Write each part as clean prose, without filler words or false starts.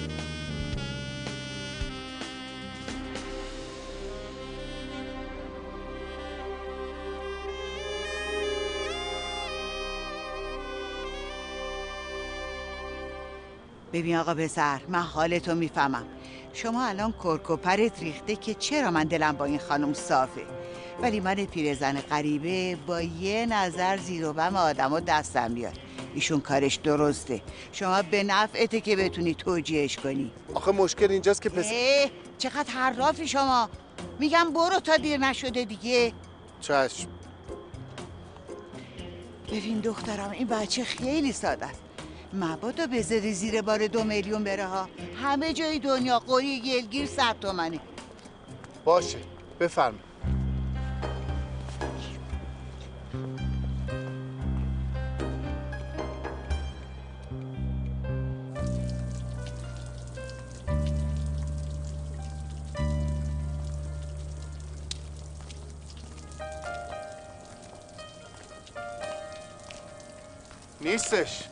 ببین آقا پسر، من حالتو میفهمم. شما الان کرکوپرت ریخته که چرا من دلم با این خانم صافه، ولی من پیرزن غریبه با یه نظر زیر و بم آدمو دستم میاد. ایشون کارش درسته، شما به نفعته که بتونی توجیهش کنی. آخه مشکل اینجاست که چقدر حرافی شما. میگم برو تا دیر نشده دیگه. چشم. ببین دخترم، این بچه خیلی ساده است. مبادا بذاری زیر بار 2 میلیون بره ها. همه جای دنیا قوری گلگیر 100 تومنه. باشه بفرم. نیستش.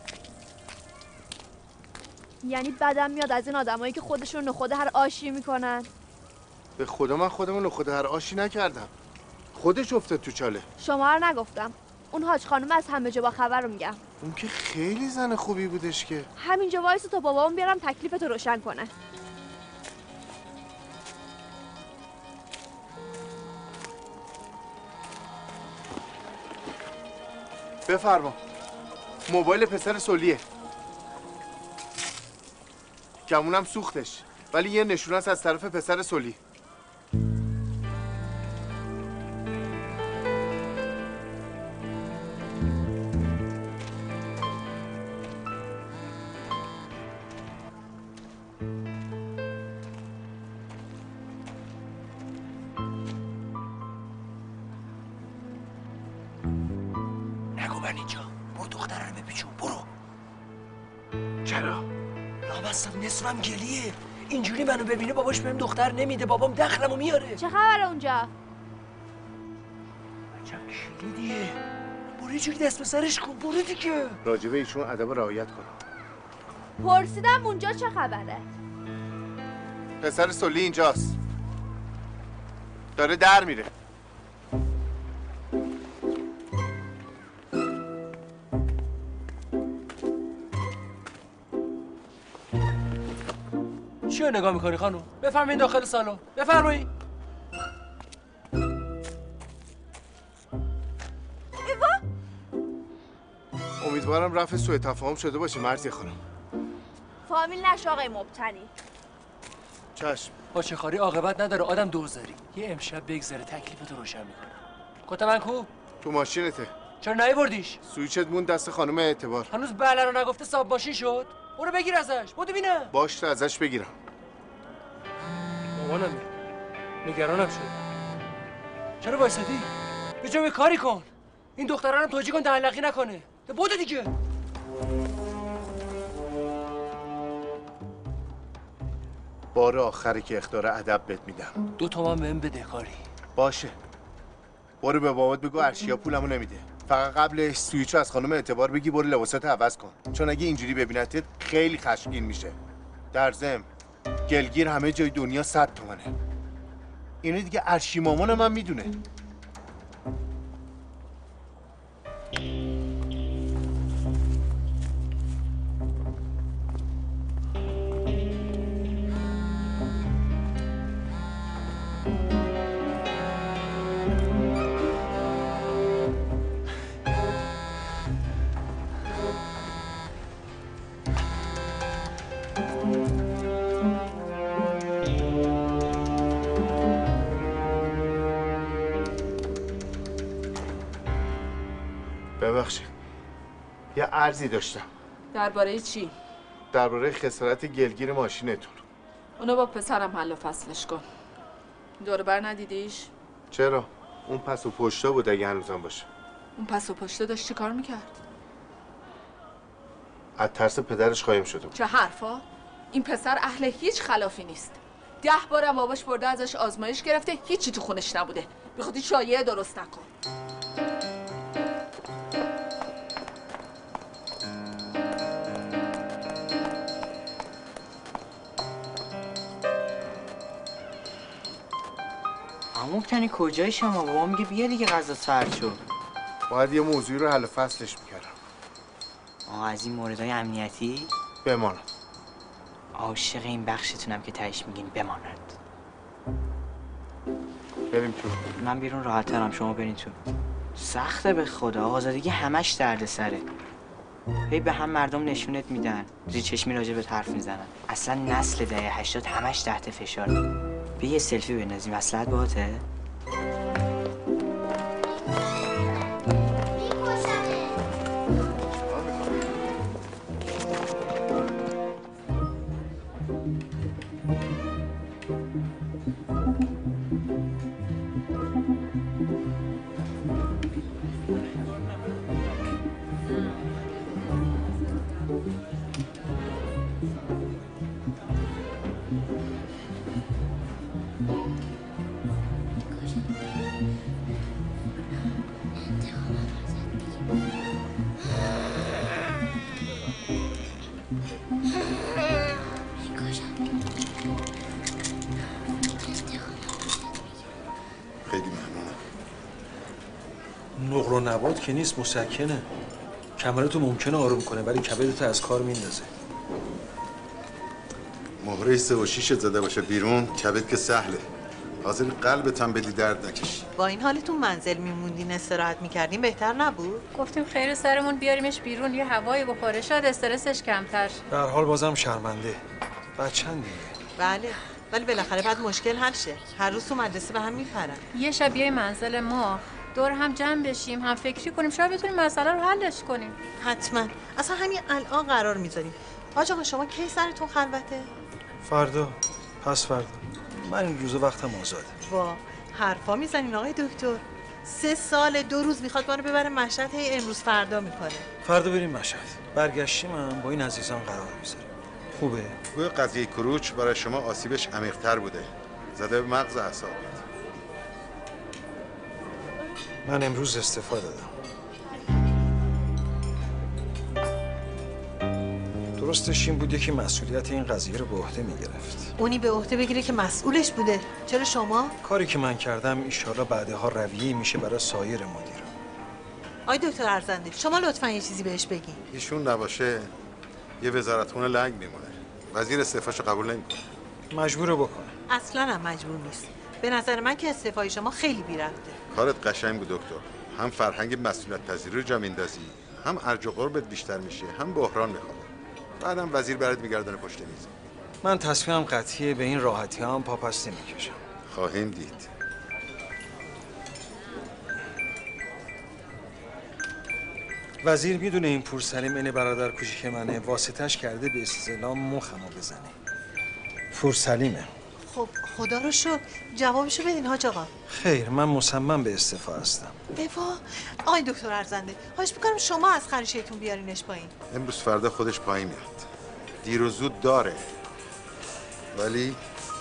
یعنی بدم میاد از این آدمایی که خودشون نخود هر آشی میکنن. به خدا من خودمون نخود هر آشی نکردم، خودش افتاد تو چاله. شما رو نگفتم، اون حاج خانم از همه جا با خبر رو میگم. اون که خیلی زن خوبی بودش که. همینجا وایسو تا بابام بیارم تکلیفتو روشن کنه. بفرما. موبایل پسر سلیه. گمونم سوختش، ولی یه نشونه است از طرف پسر سلی. نگو من اینجا. برو دختره رو بپیچون. برو. چرا؟ لامصب نصفم گلیه. اینجوری منو ببینه باباش بهم دختر نمیده. بابام دخلمو میاره. چه خبره اونجا؟ عجب کلیدیه. برو یه جوری دست به سرش کن. برو دیگه. راجبه ایشون ادب رعایت کن. پرسیدم اونجا چه خبره؟ پسر سلی اینجاست، داره در میره. چیو نگاه میکنی خانم؟ بفرمایید داخل سالن. بفرمایید. امیدوارم رفع سوء تفاهم شده باشه مرزی خانم. فامیل نشه آقای مبتنی. چشم. پاچه‌خواری عاقبت نداره. آدم دوزاری. یه امشب بگذره تکلیفتو روشن میکنه. کت من کو؟ تو ماشینته. چرا نیاوردیش؟ سویچت مون دست خانم اعتبار. هنوز بله رو نگفته صاحب ماشین شد. برو بگیر ازش. بودو ببینم. باش ازش بگیرم. مامانم نگرانم شد. چرا وایسادی؟ یه جا کاری کن. این دخترانم توجیه کن تعلقی نکنه. بودو دیگه. بار آخری که اخطار ادب بهت میدم. 2 تومن بهم بده کاری. باشه. برو به بابات بگو ارشیا پولمو نمیده. فقط قبلش سویچو از خانم اعتبار بگی برو لباساتو عوض کن. چون اگه اینجوری ببینتت خیلی خشمگین میشه. در ضمن گلگیر همه جای دنیا 100 تومنه. اینو دیگه ارشی مامان من میدونه. ببخشید، یه عرضی داشتم. درباره چی؟ درباره خسارت گلگیر ماشینتون. اونو با پسرم حل و فصلش کن. دور بر ندیدیش؟ چرا؟ اون پس و پشتا بود اگه هنوزم باشه. اون پس و پشتا داشت چی کار میکرد؟ از ترس پدرش قایم شده بود. چه حرفا؟ این پسر اهل هیچ خلافی نیست. 10 بارم باباش برده ازش آزمایش گرفته، هیچی تو خونش نبوده. بی خودی شایعه درست نکن. مبتنی کجای شما؟ بابا میگه بیا دیگه غذا سرد شد. باید یه موضوعی رو حل فصلش میکردم. از این موردهای امنیتی؟ بمانم. عاشق این بخشتونم که تهش میگین بماند. بریم تو. من بیرون راحت‌ترم، شما برین تو. سخته به خدا، آزادگی همش درد سره. هی به هم مردم نشونت میدن، زیر چشمی راجبت حرف میزنن. اصلا نسل دهه 80 همش تحت فشاره. بیا یه سلفی بندازیم، مصلحت باهاته؟ خیلی ممنونم. نقل و نبات که نیست، مسکنه. کمرتو ممکنه آروم کنه ولی کبدتو از کار میندازه. مهره 3 و 6 زده باشه بیرون، کبد که سهله. حاضر قلبت هم بدی درد نکشی. با این حالتون منزل میموندین استراحت میکردین بهتر نبود؟ گفتیم خیر سرمون بیاریمش بیرون یه هوایی بخوره، شاید استرسش کمتر. به هر حال بازم شرمنده. بچه‌ن دیگه. بله، ولی بالاخره بعد مشکل حل شه. هر روز تو مدرسه به هم میپرن. یه شب بیای منزل ما، دور هم جمع بشیم، هم فکری کنیم، شاید بتونیم مسئله رو حلش کنیم. حتما. اصلا همین الان قرار میذاریم. حاج آقا شما کی سرتون خلوته؟ فردا، پس فردا. من این روزا وقتم آزاده. وا، حرفا میزنین آقای دکتر. 3 سال 2 روز میخواد ما رو ببره مشهد، هی امروز فردا میکنه. فردا بریم مشهد. برگشتیم هم با این عزیزان قرار میذاریم. خوبه؟ گویا قضیه کروچ برای شما آسیبش عمیق‌تر بوده. زده به مغز اعصابت. من امروز استعفا دادم. درستش این بوده که مسئولیت این قضیه رو به عهده میگرفت. اونی به عهده بگیره که مسئولش بوده. چرا شما؟ کاری که من کردم ایشالا بعدها رویه‌ای میشه برای سایر مدیران. آقای دکتر ارزنده، شما لطفا یه چیزی بهش بگین. ایشون نباشه یه وزارتخونه لنگ میمونه. وزیر استعفاشو قبول نمیکنه. مجبوره بکنه. اصلا هم مجبور نیست. به نظر من که استعفای شما خیلی بی‌رفته. کارت قشنگ بود دکتر. هم فرهنگ مسئولیت پذیری رو جا میندازی، هم ارج و قربت بیشتر میشه، هم بحران میخواد. بعدم وزیر برات میگردونه پشت میز. من تصمیمم قطعیه، به این راحتی هم پاپس نمیکشم. خواهیم دید. وزیر میدونه این پور سلیم این برادر کوچیک منه، واسطش کرده به استعلام مخمو بزنه. پور سلیمه. خب خدا رو شکر. جوابشو بدین حاج آقا. خیر، من مصمم به استعفا هستم. اوا، آقای دکتر ارزنده، خواهش میکنم شما از خرشیتون بیارینش پایین. امروز فردا خودش پایین میاد. دیر و زود داره. ولی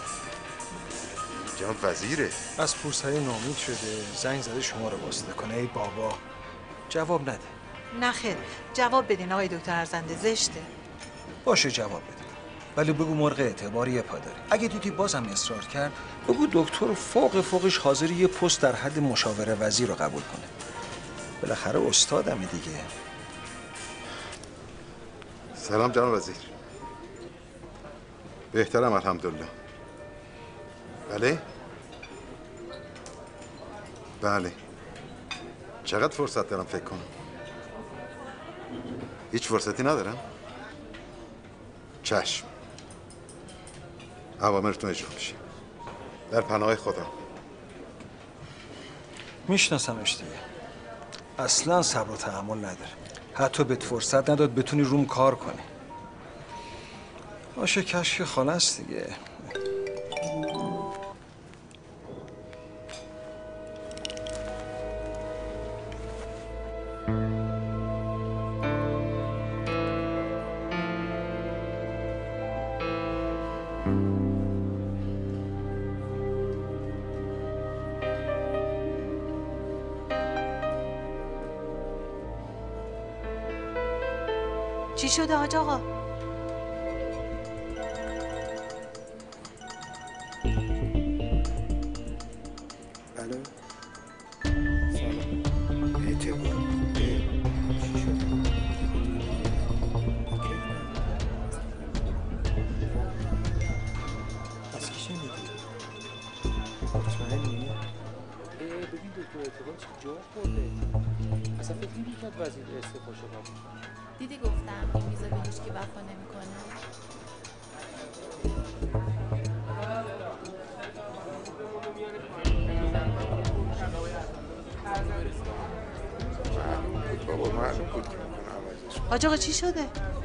جناب وزیره. از پور سلیم ناامید شده، زنگ زده شما رو واسطه کنه. ای بابا، جواب نده. نه خیر، جواب بدین آقای دکتر ارزنده، زشته. باشه جواب بده. ولی بگو مرغ اعتباری پا داره. اگه دیدی بازم اصرار کرد، بگو دکتر فوقش حاضر یه پست در حد مشاور وزیر رو قبول کنه. بالاخره استادمه دیگه. سلام جناب وزیر. بهترم الحمدلله. بله؟ بله. چقدر فرصت دارم فکر کنم؟ هیچ فرصتی ندارم؟ چشم. اوامرتون اجرا میشه. در پناه خدا. میشناسمش دیگه. اصلا صبر و تحمل نداره. حتی بهت فرصت نداد بتونی روم کار کنی. باشه کشک خاله است دیگه. چی شده حاج آقا؟ اعتبار چه جا خورده. اصلا فکر نمی‌کرد وزیر استعفا شده. دیدی گفتم این میزه به هیچکی وفا نمی‌کنه. بابا معلوم بود که حاج آقا چی شده؟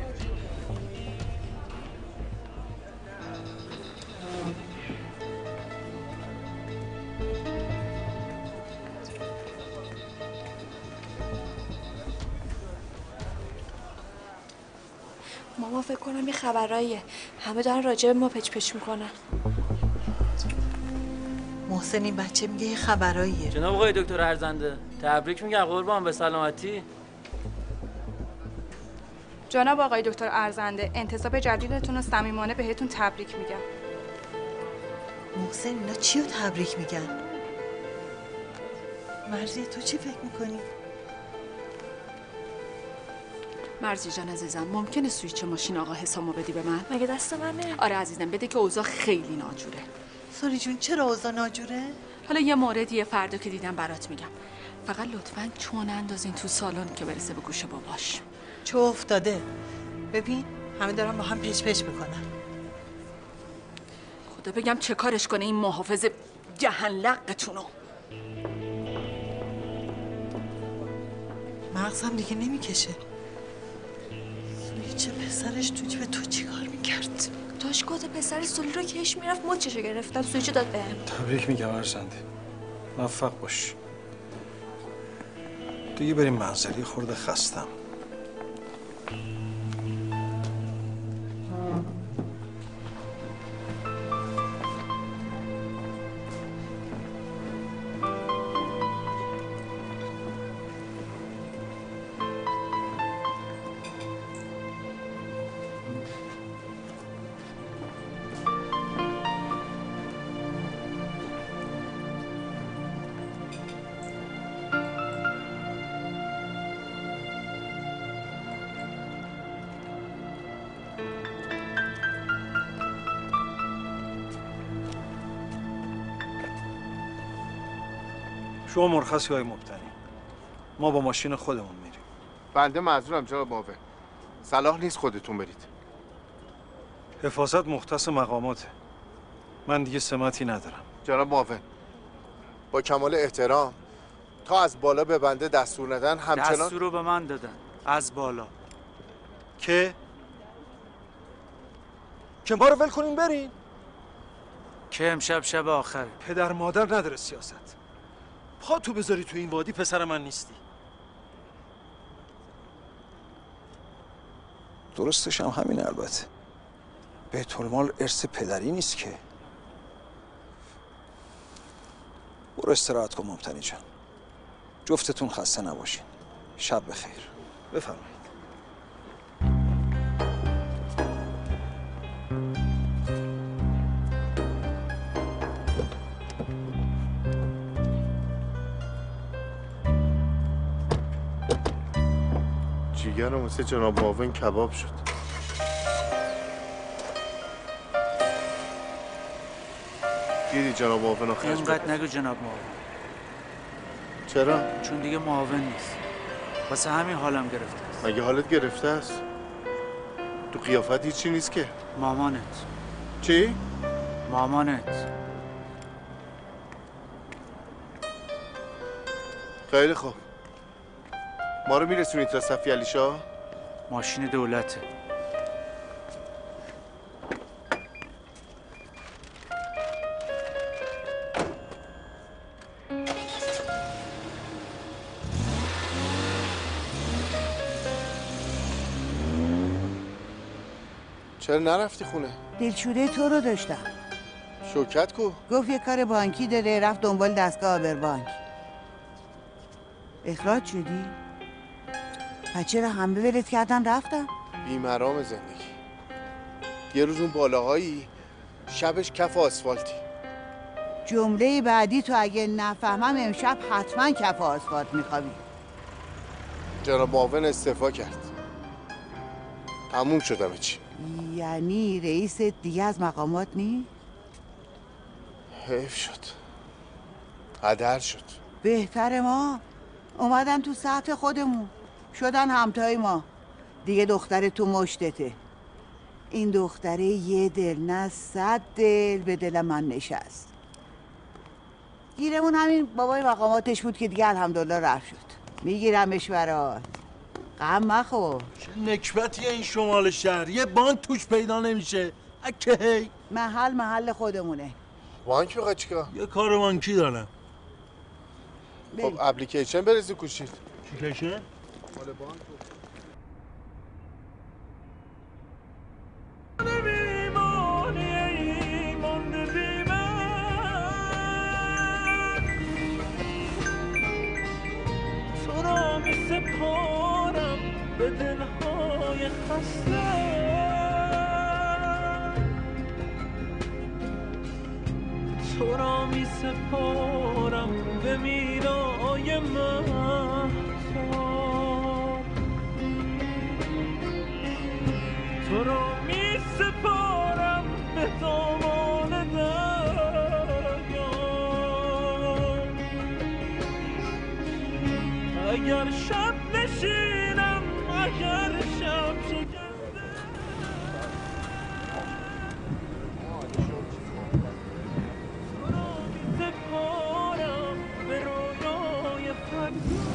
ماما فکر کنم یه خبراییه. همه دارن راجع به ما پچ میکنن. محسن این بچه میگه یه خبراییه. جناب آقای دکتر ارزنده تبریک میگم قربان به سلامتی. جناب آقای دکتر ارزنده انتصاب جدیدتون رو صمیمانه بهتون تبریک میگم. محسن اینا چی رو تبریک میگن؟ مرزی تو چی فکر میکنی؟ مرزی جان عزیزم ممکنه سویچ ماشین آقا حسامو بدی به من؟ مگه دست منه؟ آره عزیزم بده که اوضاع خیلی ناجوره. سوری جون چرا اوضاع ناجوره؟ حالا یه موردیه فردا که دیدم برات میگم. فقط لطفاً چون اندازین تو سالن که برسه به گوش باباش. چه افتاده؟ ببین همه دارن با هم پچ میکنن. خدا بگم چه کارش کنه این محافظ جهنلقتونو. مغزم دیگه نمیکشه. سولی چه پسرش تو جیب تو چی کار میکرد؟ داشت کت پسر سولی رو کش میرفت مچشو گرفتم سویچو داد بهم. تبریک میگم ارزنده. موفق باش. دیگه بریم منزلی خورده خستم. شما مرخصی های مبتنی. ما با ماشین خودمون میریم. بنده معذورم جناب معاون. صلاح نیست خودتون برید. حفاظت مختص مقاماته. من دیگه سمتی ندارم. جناب معاون با کمال احترام تا از بالا به بنده دستور ندن همچنان دستور رو به من دادن از بالا که ما رو ول کنیم بریم. که امشب شب آخره. پدر مادر نداره سیاست. پا تو بذاری تو این وادی پسر من نیستی. درستش هم همین البته. بیت المال ارث پدری نیست که. برو استراحت کن مبتنی جان. جفتتون خسته نباشین. شب بخیر. بفرمایید. جیگرم واسه جناب معاون کباب شد. دیدی جناب معاون رو خشم اینقدر نگو جناب معاون. چرا؟ چون دیگه معاون نیست. واسه همین حالم گرفته است. مگه حالت گرفته است؟ تو قیافت هیچی نیست که. مامانت. چی؟ مامانت. خیلی خوب. ما رو میرسونید تا صفی علی شاه؟ ماشین دولته. چرا نرفتی خونه؟ دلشوره تو رو داشتم. شوکت کو؟ گفت یه کار بانکی داره رفت دنبال دستگاه آبربانک. اخراج شدی؟ پس چرا همه ولت کردن رفتن؟ بیمرام زندگی. یه روز اون بالاهایی شبش کف آسفالتی. جمله بعدی تو اگه نفهمم امشب حتما کف آسفالت میخوابی. جناب معاون استعفا کرد. تموم شد همه چی. یعنی رئیس دیگه از مقامات نی؟ حیف شد. هدر شد. بهتر ما اومدن تو سطح خودمون، شدن همتای ما. دیگه دختر تو مشتته. این دختره یه دل نه 100 دل به دل من نشست. گیرمون همین بابای مقاماتش بود که دیگه الحمدلله رفت شد. میگیرمش برات، غم مخور. چه نکبتیه این شمال شهر، یه بانک توش پیدا نمیشه. اکه هی محل خودمونه. بانک میخواد چیکار؟ یه کار بانکی دارم. خب اپلیکیشن بریزی کوشید. اپلیکیشن؟ مال بانک. تو را می سپارم به دلهای خسته، تو را می سپارم به میرای مهتاب، تو را می سپارم به دامان دریا. اگر شب نشینم، اگر شب شکنده، تو را می سپارم به رویای فردا.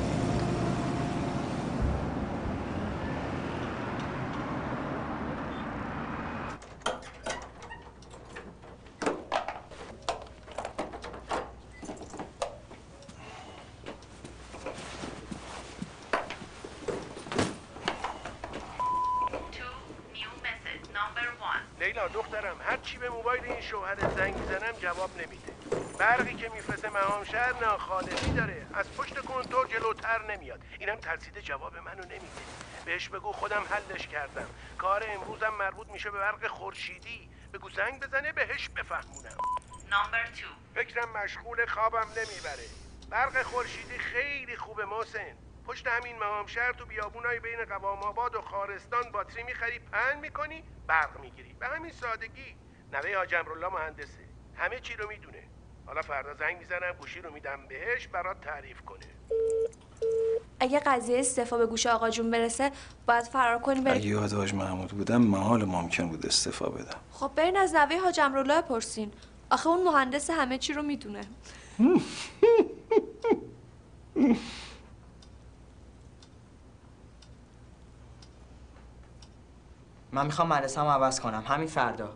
لیلا دخترم، هر چی به موبایل این شوهر زنگ میزنم جواب نمیده. برقی که میفرسته مهام شهر ناخالصی داره، از پشت کنترل جلوتر نمیاد. اینم ترسیده جواب منو نمیده. بهش بگو خودم حلش کردم. کار امروزم مربوط میشه به برق خورشیدی. بگو زنگ بزنه بهش بفهمونم. نمبر 2. فکرم مشغول، خوابم نمیبره. برق خورشیدی خیلی خوبه محسن. پشت همین مهام شهر تو بیابونای بین قوام آباد و خارستان باتری میخری، پهن میکنی، برق میگیری. به همین سادگی. نوه حاج امرالله مهندسه، همه چی رو میدونه. حالا فردا زنگ میزنم، گوشی رو میدم بهش برات تعریف کنه. اگه قضیه استعفا به گوش آقا جون برسه باید فرار کنی بری. اگه یاد حاج محمود بودم محال ممکن بود استعفا بدم. خب برین از نوه حاج امرالله پرسین. آخه اون مهندس همه چی رو میدونه. من میخوام مدرسه‌مو عوض کنم همین فردا.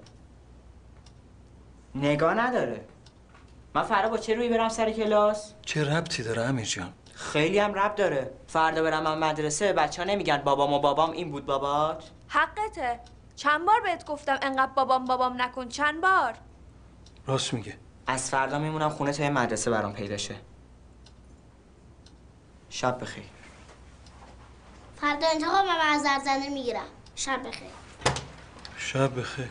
نگاه نداره. من فردا با چه روی برم سر کلاس؟ چه ربطی داره امیر جان؟ خیلی هم ربط داره. فردا برم من مدرسه بچه‌ها نمیگن بابام و بابام این بود بابات؟ حقته. چند بار بهت گفتم انقدر بابام نکن، چند بار. راست میگه. از فردا میمونم خونه تا مدرسه برام پیدا شه. شب بخیر. فردا انتقام از ارزنده میگیرم. شب بخیر. شب بخیر.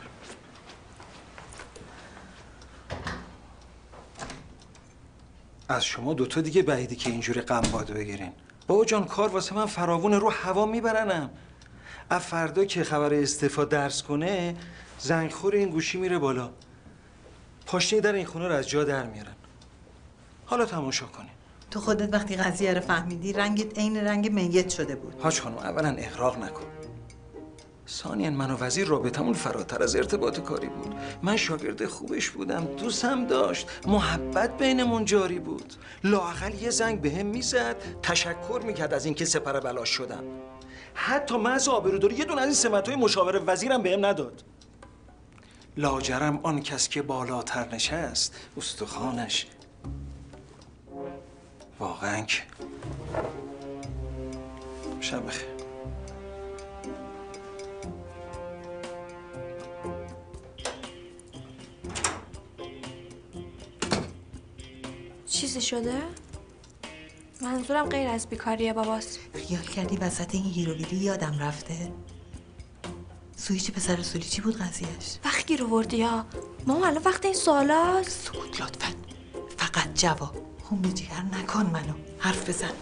از شما دوتا دیگه بعیده که اینجوری غم باد بگیرین. بابا جان کار واسه من فراوونه، رو هوا میبرنم. از فردا که خبر استعفا درس کنه زنگخور این گوشی میره بالا، پاشنه در این خونه رو از جا در میارن. حالا تماشا کنین. تو خودت وقتی قضیه رو فهمیدی رنگت عین رنگ میت شده بود. حاج خانم اولا اغراق نکن، ثانیاً من و وزیر رابطمون فراتر از ارتباط کاری بود. من شاگرد خوبش بودم، دوستم داشت، محبت بینمون جاری بود. لااقل یه زنگ بهم میزد، تشکر میکرد از اینکه سپر بلاش شدم. حتی محض آبروداری یه دونه از این سمت‌های مشاور وزیرم بهم نداد. لاجرم آن کس که بالاتر نشست استخوانش واقعاً که. شب بخیر. چیزی شده؟ منظورم غیر از بیکاریه باباست. خیال کردی وسط این هیروگیری یادم رفته؟ سویچی پسر اصولی چی بود قضیهش؟ وقت گیر آوردی یا؟ ماما الان وقت این سوالاست. سکوت لطفاً. فقط جواب. خون به جگر نکن منو. حرف بزن.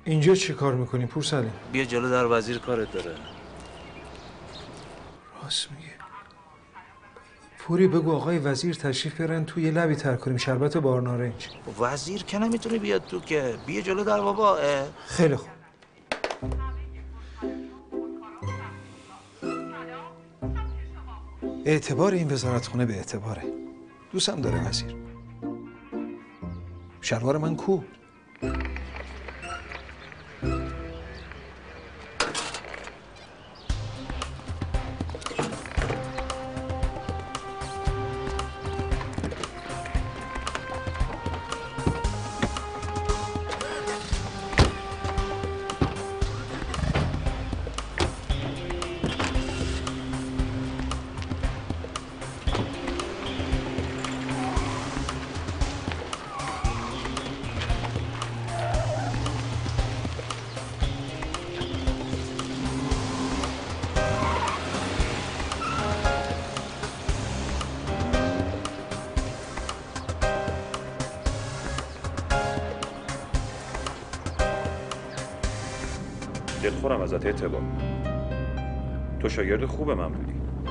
اینجا چی کار میکنی پور سلیم؟ بیا جلو در وزیر کارت داره. راست میگه. پوری بگو آقای وزیر تشریف بیارن تو یه لبی تر کنیم شربت بارنارنج. وزیر که نمیتونه بیاد تو که. بیا جلو در بابا. خیلی خوب. اعتبار این وزارتخونه به اعتباره. دوستم داره وزیر. شلوار من کو؟ دلخورم ازت اعتبار. تو شاگرد خوب من بودی.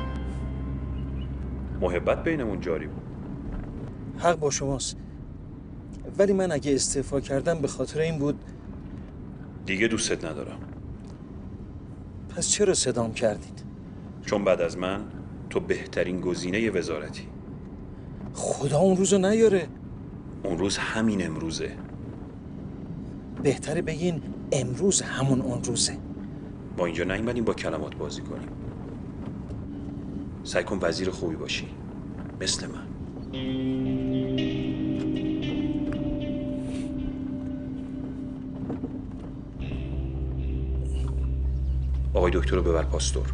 محبت بینمون جاری بود. حق با شماست. ولی من اگه استعفا کردم به خاطر این بود. دیگه دوستت ندارم. پس چرا صدام کردید؟ چون بعد از من تو بهترین گزینه وزارتی. خدا اون روزو نیاره. اون روز همین امروزه. بهتره بگین امروز همون اون روزه. ما اینجا نیومدیم با کلمات بازی کنیم. سعی کن وزیر خوبی باشی مثل من. آقای دکتر رو ببر پاستور.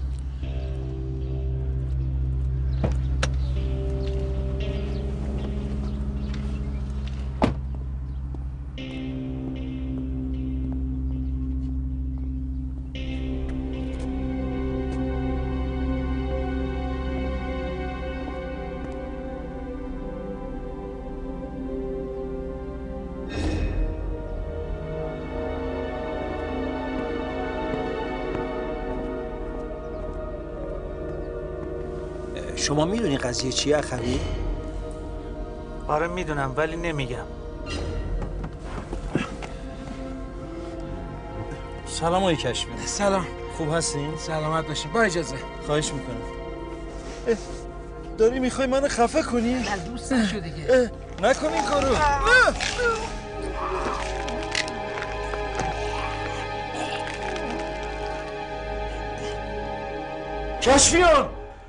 شما میدونی قضیه چیه اخوی؟ آره میدونم ولی نمیگم. سلام آقای کشمی. سلام. خوب هستین؟ سلامت باشین. با اجازه. خواهش میکنم. داری میخوای منو خفه کنی؟ نه دوست نشو دیگه. نکن این کارو. کشفیان!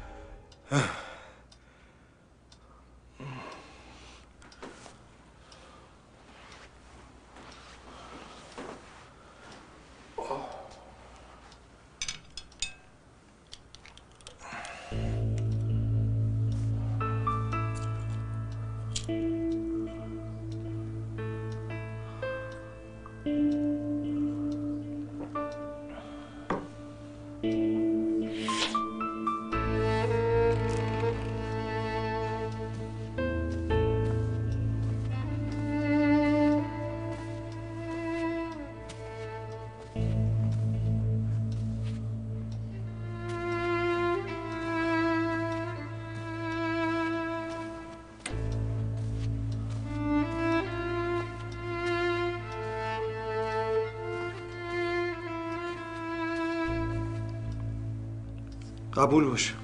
قبول باشه.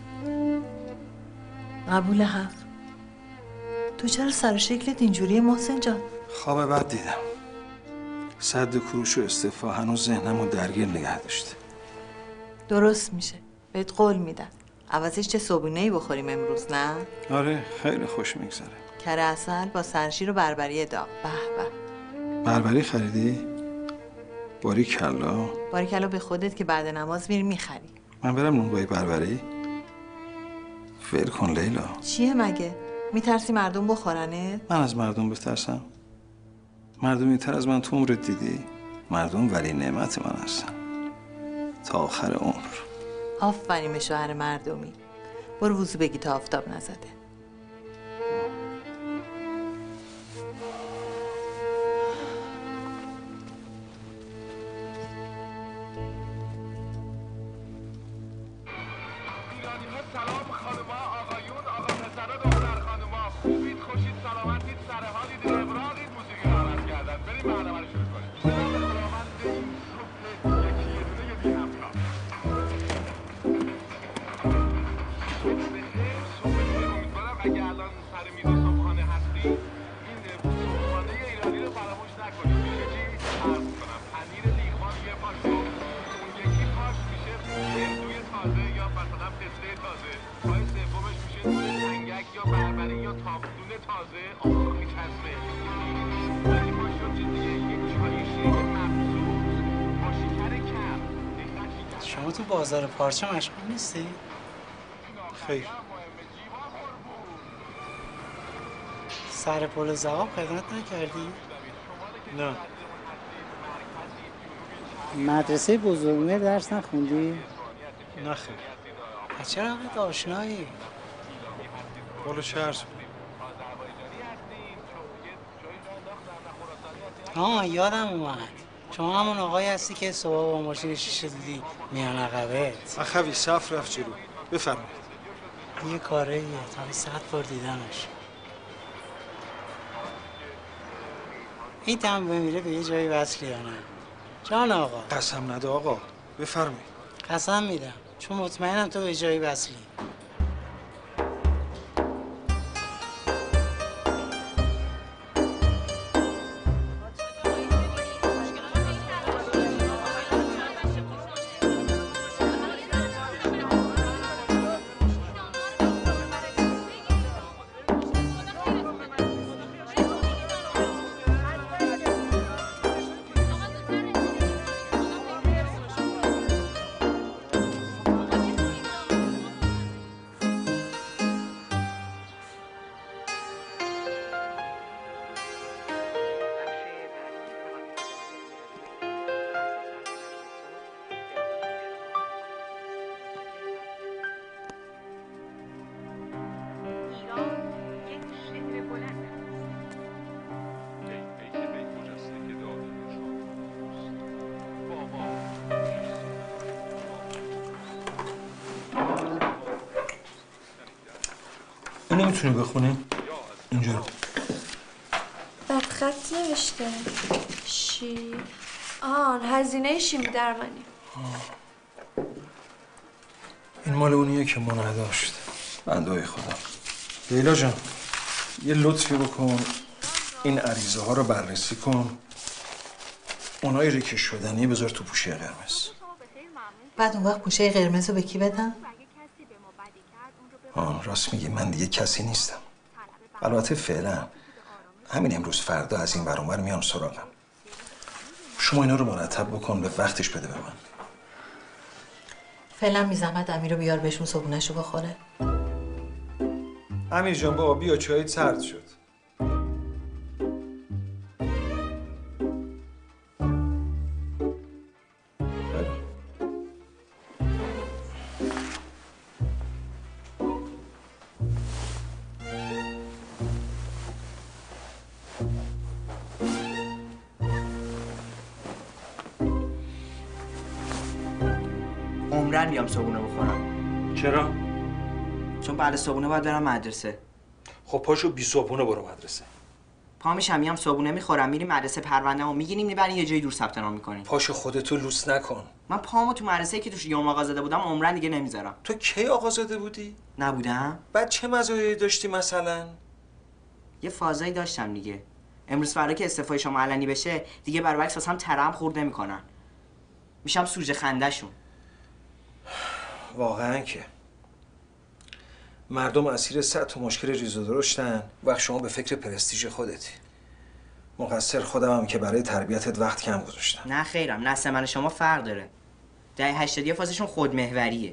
قبول حق. تو چرا سر شکلت اینجوریه محسن جان؟ خواب بد دیدم. صد کروش و استعفا هنوز ذهنمو درگیر نگه داشته. درست میشه. بهت قول میدم. عوضش چه صبحونه‌ای بخوریم امروز نه؟ آره خیلی خوش میگذره. کره عسل با سرشیر و بربری داغ. به به. بربری خریدی؟ باریکلا. باریکلا به خودت که بعد نماز میری میخری. من برم نونوایی بربری؟ ول کن لیلا. چیه مگه؟ میترسی مردم بخورنت؟ من از مردم بترسم؟ مردمی تر از من تو عمرت دیدی؟ مردم ولی نعمت من هستن تا آخر عمر. آفرین به شوهر مردمی. برو وضو بگی تا آفتاب نزده. شما تو بازار پارچه مشغول نیستی؟ خیر. سر پل زغاب خدمت نکردی؟ نه. مدرسه بزرگمه درس نخوندی؟ نه خیر. پس چرا انقدر آشنایی؟ بالا چرس یادم اومد. شما همون آقایی هستی که صبح با ماشین شیشه دیدی میان عقبت. اخوی صف رفت جلو. بفرمایید. یه کاریه تا 100 بار دیدمش. این تم بمیره به یه جایی وصل یا نه؟ جان آقا. قسم نده آقا. بفرمایید. قسم میدم چون مطمئنم تو به جایی وصلی. اینو میتونی بخونی؟ اینجا بد خط نوشته. شی هزینه شیمی درمانی. این مال اونیه که ما نداشت. بنده‌های خدا. لیلا جان یه لطفی بکن این عریضه ها رو بررسی کن. اونایی ریکه شدنی بذار تو پوشه قرمز. بعد اون وقت پوشه قرمز رو به کی بدم؟ راست میگی من دیگه کسی نیستم. البته فعلا همین امروز فردا از این ور اون ور میان سراغم. شما اینا رو مرتب بکن به وقتش بده به من. فعلا میزحمت امیر رو بیار بهشون صبونه‌شو بخوره. امیر جان بابا بیا چایت سرد شد. عمرن بیام صبحونه بخورم. چرا؟ چون بعد صبحونه باید برم مدرسه. خب پاشو بی صبحونه برو مدرسه. پا میشم میام صبحونه میخورم میریم مدرسه پروندهمو میگیریم میبریم یه جای دور ثبت نام میکنیم. پاشو خودتو لوس نکن. من پامو تو مدرسه که توش یوم آقا زاده بودم عمرن دیگه نمیذارم. تو کی آقا زاده بودی؟ نبودم. بعد چه مزایایی داشتی مثلا؟ یه فازایی داشتم دیگه. امروز فردا که استعفای شما علنی بشه دیگه برای عکس واسم ترم خورد نمیکنن. میشم سوژه خنده‌شون. واقعا که مردم اسیر 100 تا مشکل ریز و درشتن وقت شما به فکر پرستیژ خودتی. مقصر خودمم که برای تربیتت وقت کم گذاشتم. نه خیرم، نسل من شما فرق داره. دهه 80 فازشون خودمحوریه.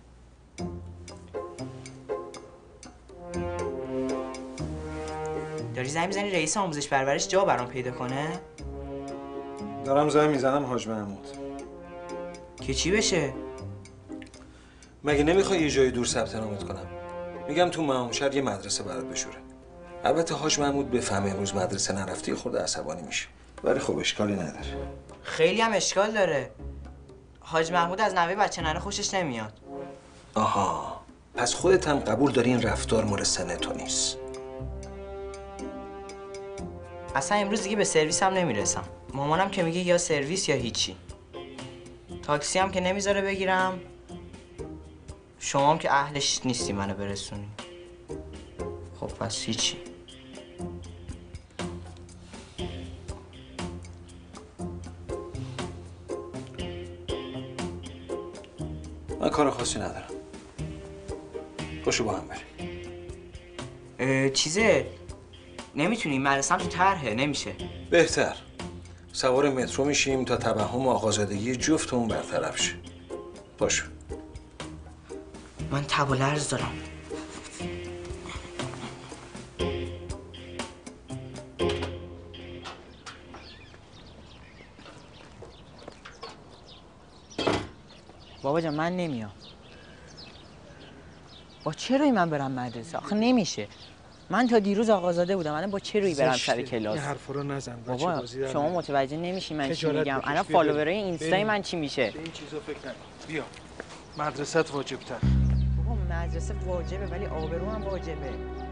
داری زنگ میزنی رئیس آموزش پرورش جا برام پیدا کنه؟ دارم زنگ میزنم حاج محمود. که چی بشه؟ مگه نمیخوای یه جای دور ثبت نامت کنم؟ میگم تو معموشهر یه مدرسه برات بشوره. البته حاج محمود بفهمه امروز مدرسه نرفتی خورده عصبانی میشه. ولی خب اشکالی نداره. خیلی هم اشکال داره. حاج محمود از نوه بچه ننه خوشش نمیاد. آها، پس خودت هم قبول داری این رفتار مورد سن تو نیست. اصلا امروز دیگه به سرویس هم نمیرسم. مامانم که میگه یا سرویس یا هیچی. تاکسی هم که نمیذاره بگیرم. شما هم که اهلش نیستی منو برسونی. خب پس هیچی. من کار خاصی ندارم. پاشو با هم بریم. چیزه نمیتونیم، مدرسه‌ام تو طرحه، نمیشه. بهتر سوار مترو میشیم تا توهم آقازادگی جفتمون برطرف شه. پاشو. من تب و لرز دارم. بابا جان من نمیام. با چه روی من برم مدرسه؟ آخه نمیشه. من تا دیروز آقازاده بودم، الان با چه روی برم سر کلاس؟ این حرفا رو نزن. بابا شما متوجه نمیشی من چی میگم. الان فالوورای اینستای من چی میشه؟ به این چیزا فکر نکن. بیا. مدرسه‌ت واجب‌تر. بابا مدرسه واجبه ولی آبرو هم واجبه.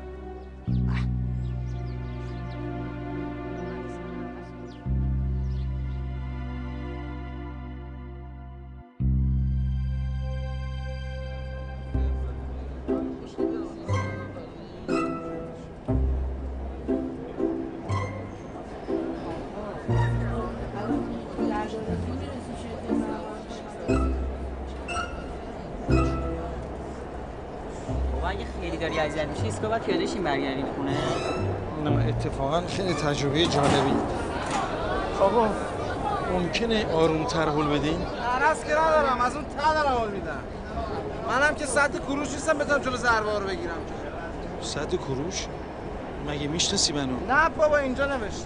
داری اذیت میشی اسکو بعد پیاده شیم برگردیم خونه. نه اتفاقا خیلی تجربه جالبی. آقا ممکنه آروم‌تر هول بدین؟ عرض که ندارم، از اون ته دارم هول میدم. منم که سطح کروش نیستم بتونم جلو ضربه رو بگیرم. سطح کروش؟ مگه میشناسی منو؟ نه بابا اینجا نوشته.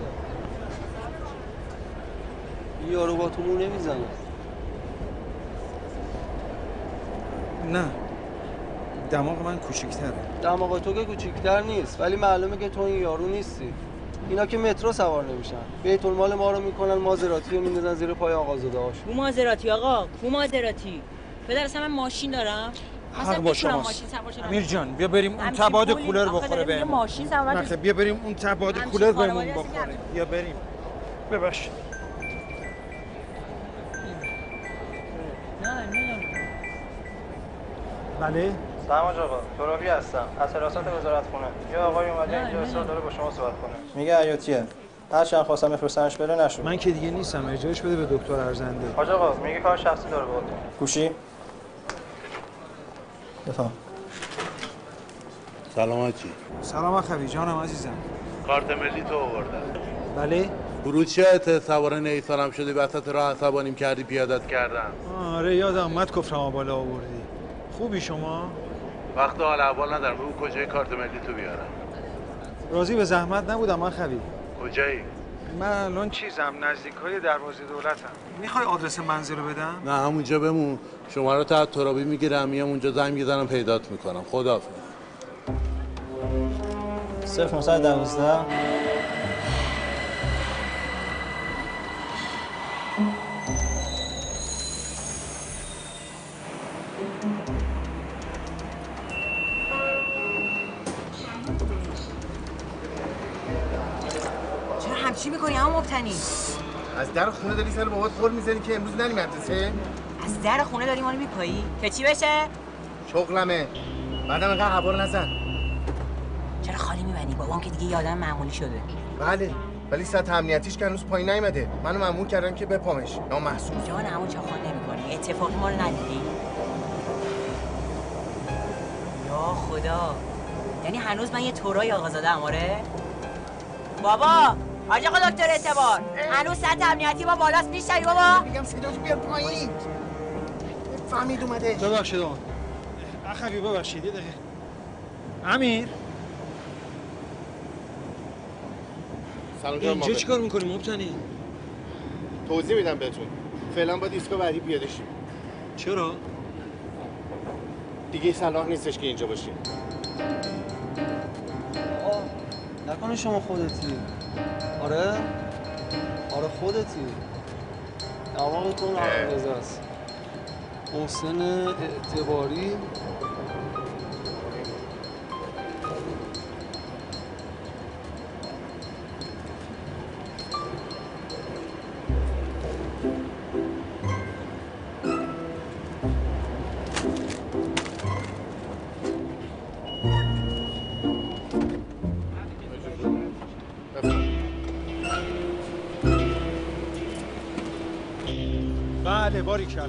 یارو با تو مو نمیزنه. نه دماغ من کوچیک‌تره. دماغ تو که کوچیک‌تر نیست ولی معلومه که تو این یارو نیستی. اینا که مترو سوار نمیشن. بیت المال ما رو میکنن، مازراتی رو میندازن زیر پای آقازاده هاش. کو مازراتی آقا؟ کو مازراتی؟ پدر اصلا من ماشین دارم. حق با شماست. امیر جان بیا بریم اون تباد کولر بخوره بهمون. ماشین سوار. نه بیا بریم اون تباد کولر بهمون بخوره. بیا بریم. ببخشید. بله؟ سماج آقا، ترابی هستم. از حراسات وزارت خونه. یه آقای اومده اینجا اصرار داره با شما صحبت کنه. میگه عیاطیه. هر چند خواستم بفرستمش بره نشد. من که دیگه نیستم، ارجاعش بده به دکتر ارزنده. حاج آقا میگه کار شخصی داره باهاتون. گوشی؟ بفهم. سلامتی. سلام اخوی جانم عزیزم. کارت ملی تو آوردم. بله؟ فروشی سوار نیسانم شدی وسط راه عصبانیم کردی پیادت کردم. آره یادم اومد کفرمو بالا آوردی. خوبی شما؟ وقت حال احوال ندارم. بگو کجای کارت ملی تو بیارم. راضی به زحمت نبودم اخوی. کجایی؟ من الان چیزم نزدیکای دروازه دولتم. میخوای آدرس منزل رو بدم؟ نه همونجا بمون. شما رو تا ترابی میگیرم میام اونجا زنگ میزنم پیدات میکنم. خداحافظ. 0912 چرا همچی میکنی اما مبتنی؟ از در خونه داری سر بابات خور میزنی که امروز نری مدرسه؟ از در خونه داری مانو میپایی؟ که چی بشه؟ شغلمه. بعدم اینقدر هوا رو نزن. چرا خالی میبنی؟ بابام که دیگه یه آدم معمولی شده. بله ولی سطح امنیتیش که هنوز پایین نیومده. منو مأمور کردن که بپامش. نامحسوس. جان عمو چاخان نمی‌کنی. اتفاقی ما رو ندیدی؟ یا خدا. یعنی هنوز من یه تورای آقازاده‌ام آره؟ بابا حاج آقا دکتر اعتبار هنوز سطح امنیتی ما بالاست میشنوی بابا؟ میگم صداش بیار پایین. فهمید اومده. ببخشید آقا. اخوی ببخشید یه دقیقه. امیر اینجا چیکار میکنی مبتنی؟ توضیح میدم بهتون. فعلا با دیسکو بعدی پیاده شیم. چرا؟ دیگه صلاح نیستش که اینجا باشیم. نکنه شما خودتی؟ آره؟ آره خودتی. دماغتون عرضه است. محسن اعتباری بله باریکلا.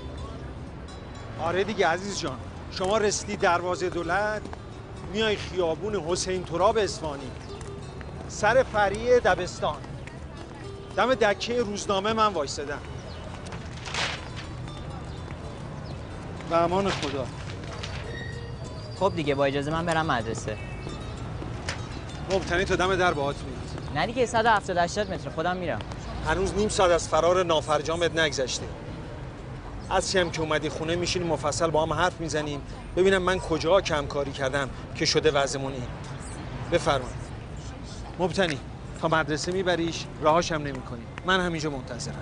آره دیگه عزیز جان شما رسیدی دروازه دولت میای خیابون حسین تراب اصفهانی سر فری دبستان دم دکه روزنامه من وایسادم. به امان خدا. خب دیگه با اجازه من برم مدرسه. مبتنی تا دم در باهات میاد. نه دیگه 170-80 متر خودم میرم. هنوز نیم ساعت از فرار نافرجامت نگذشته. از چیم که اومدی خونه میشینیم مفصل با هم حرف میزنیم ببینم من کجا کم کاری کردم که شده وضعمون این. بفرمایید. مبتنی تا مدرسه میبریش راهاش هم نمی‌کنی. من همینجا منتظرم.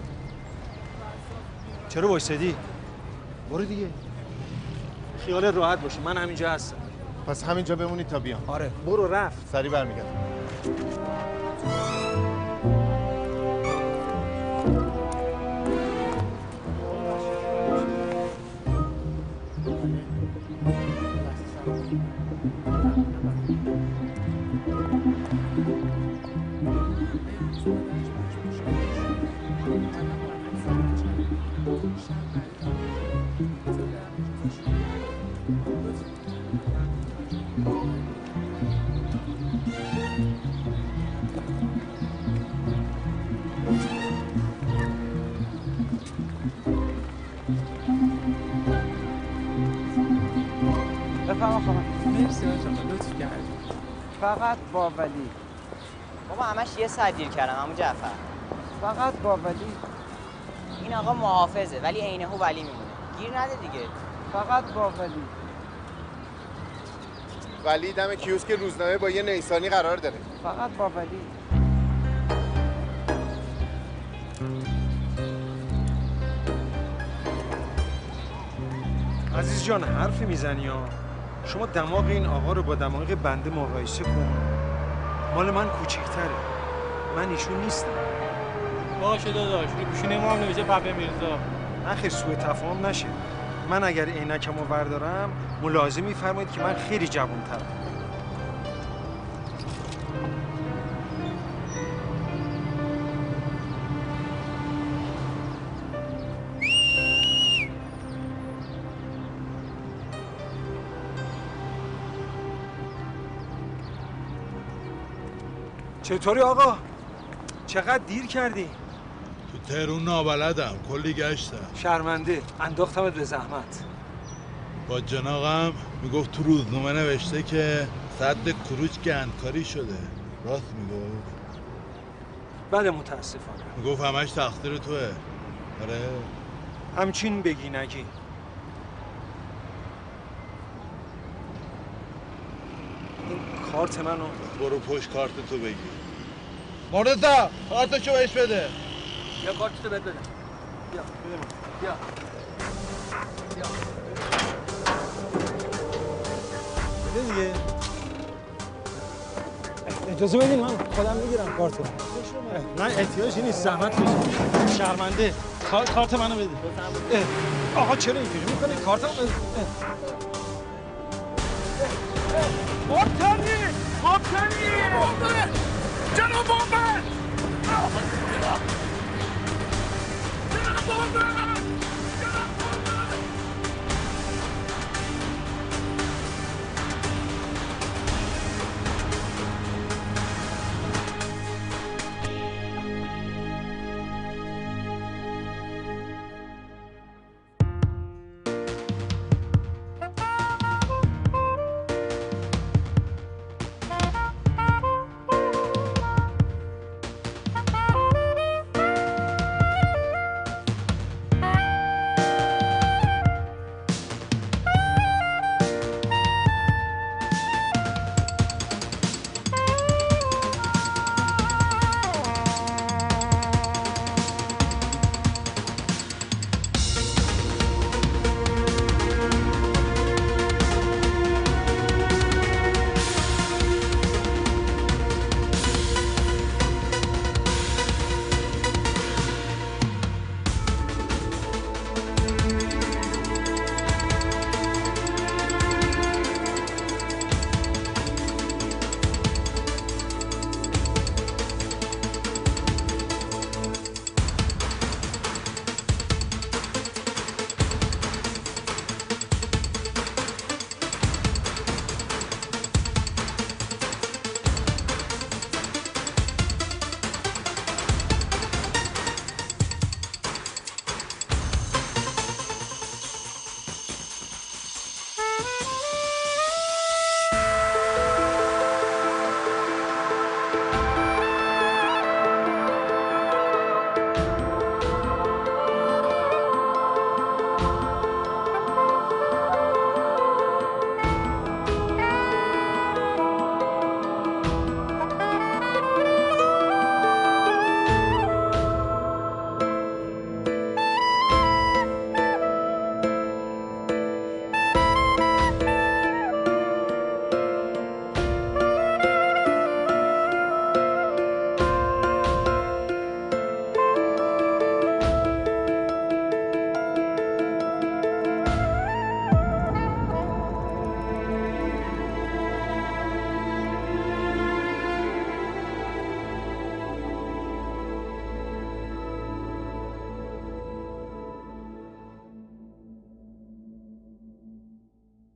چرا وایسادی؟ برو دیگه. خیال راحت باشه من همینجا هستم. پس همینجا بمونی تا بیام. آره برو رفت. سریع برمیگردم. فقط با ولی. بابا همش یه ساعت دیر کردم عمو جعفر. فقط با ولی. این آقا محافظه ولی عینه ولی میمونه. گیر نده دیگه. فقط با ولی. ولی دم کیوسک روزنامه با یه نیسانی قرار داره. فقط با ولی. عزیز جان حرفی میزنی ها. شما دماغ این آقا رو با دماغ بنده مقایسه کن. مال من کوچیک‌تره. من ایشون نیستم. باشه داداش، رو پیشونه ما هم نوشته پپه میرزا. نخیر سوء تفاهم نشه. من اگر عینکمو بردارم ملاحظه می‌فرمایید که من خیلی جوان‌ترم. چطوری آقا؟ چقدر دیر کردی؟ تو تهرون نابلدم، کلی گشتم. شرمنده، انداختمت به زحمت. با جناقم میگفت تو روزنامه نوشته که سد کروج گندکاری شده. راست میگفت؟ بله متاسفانه. میگفت همش تقصیر توه. آره؟ همچین بگی نگی. این کارت منو برو پشت کارت تو بگی. مرتضی کارتشو بهش بده. یا کارتشو بهت بده. بیا بده من. بیا. بده دیگه. اجازه بدین من خودم میگیرم کارتو. نه احتیاجی نیست زحمت بکشید. شرمنده. کارت منو بده. آقا چرا اینجوری میکنی؟ کارتمو بده. مبتنی! جناب بابر! جناب بابر!